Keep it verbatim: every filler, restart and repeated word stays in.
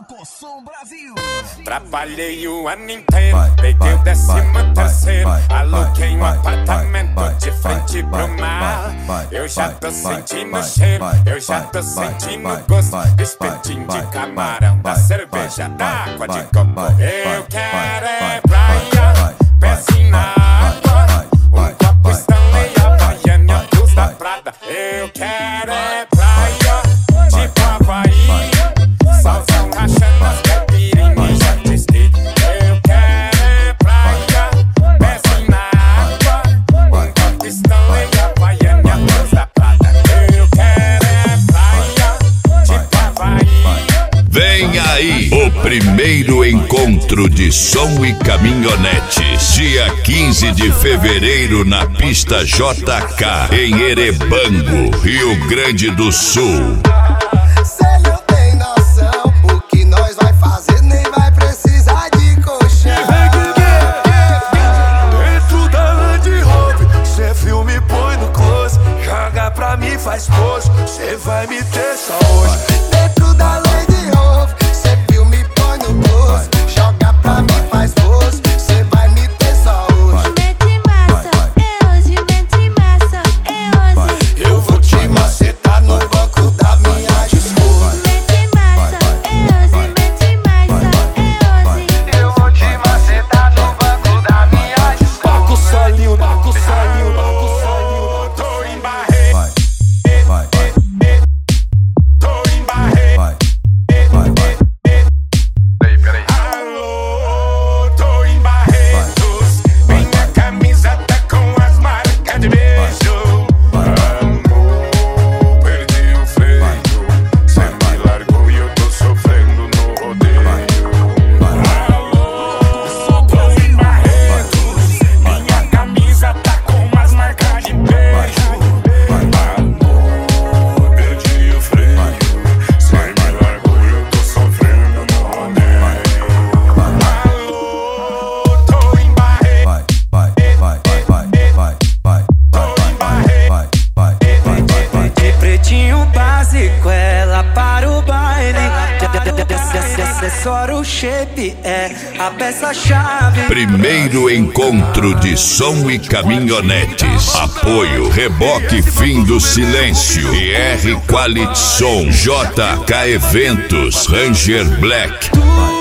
Alcossom Brasil. Trabalhei o ano inteiro, peguei o décimo terceiro, aluguei um apartamento de frente pro mar. Eu já tô sentindo o cheiro, eu já tô sentindo o gosto, espetinho de camarão, da cerveja, da água de coco. Eu quero é praia, pezinho na água, um copo Stanley, Havaiana, Cruz da Prada. Eu quero é praia, tipo Havaí, solzão rachando as caipirinhas, já testei. Eu quero é praia, pezinho na água, um copo Stanley, Havaiana, Cruz da Prada. Eu quero é praia, tipo Havaí. Vem aí o primeiro encontro de som e caminhonetes, dia quinze de fevereiro na pista J K, em Erebango, Rio Grande do Sul. Cê não tem noção, o que nós vai fazer nem vai precisar de colchão. Dentro da Land Rover, cê filme, põe no close, joga pra mim, faz pose, cê vai me ter só hoje. Dentro da Land Rover, cê filme, põe no close, joga pra mim, faz pose, cê vai me ter só hoje. Mete massa, é hoje, mete massa, é hoje. Eu vou te macetar no banco da minha esposa. Mete massa, é hoje, mete massa, é hoje. Eu vou te macetar no banco da minha esposa. Paco salinho, paco salinho, paco salinho. Tô em Barreto, tô em Barreto. Alô, tô em Barretos. Minha camisa tá com as marcas de beijo. Amor, perdi o freio. Cê me largou e eu tô sofrendo no rodeio. Alô, tô em Barretos. Minha camisa tá com as marcas de beijo. Amor, perdi o freio. Cê me largou e eu tô sofrendo no rodeio. Alô, tô em Barreto. De pretinho básico, ela para o baile. Acessório, o shape é a peça-chave. Primeiro encontro de som e caminhonetes. Apoio Reboque Fim do Silêncio e R Quality Som, J K Eventos, Ranger Black.